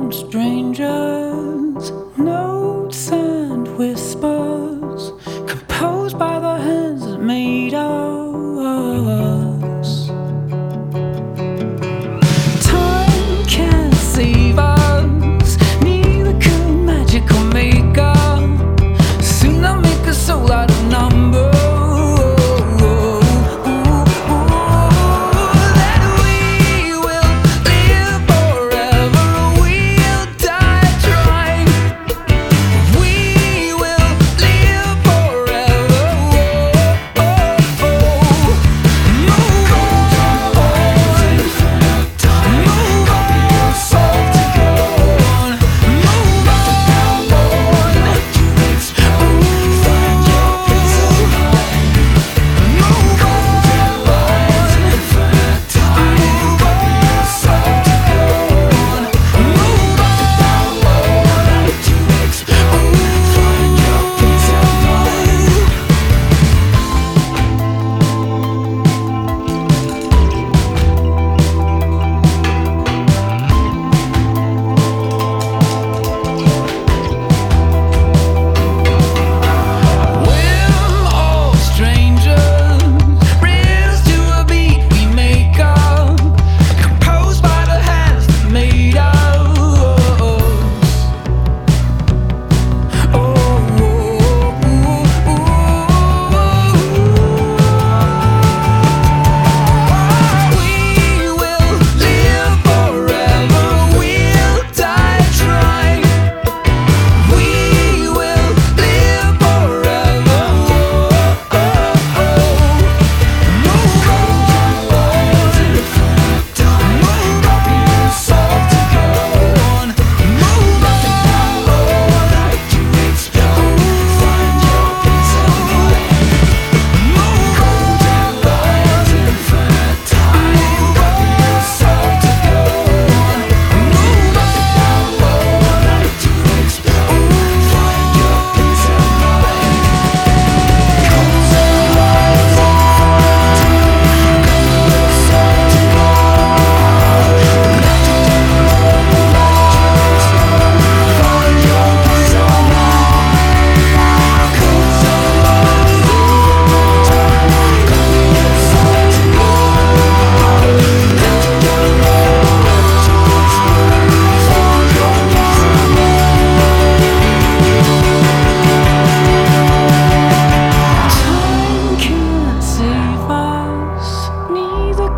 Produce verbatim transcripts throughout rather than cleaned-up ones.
old strangers, notes and whispers, composed by the hands that made us. Time can't save us, neither could magic or makeup. Soon they'll make a soul out of numbers.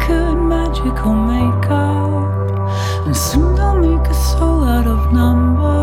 Magical makeup, and soon they'll make a soul out of numbers.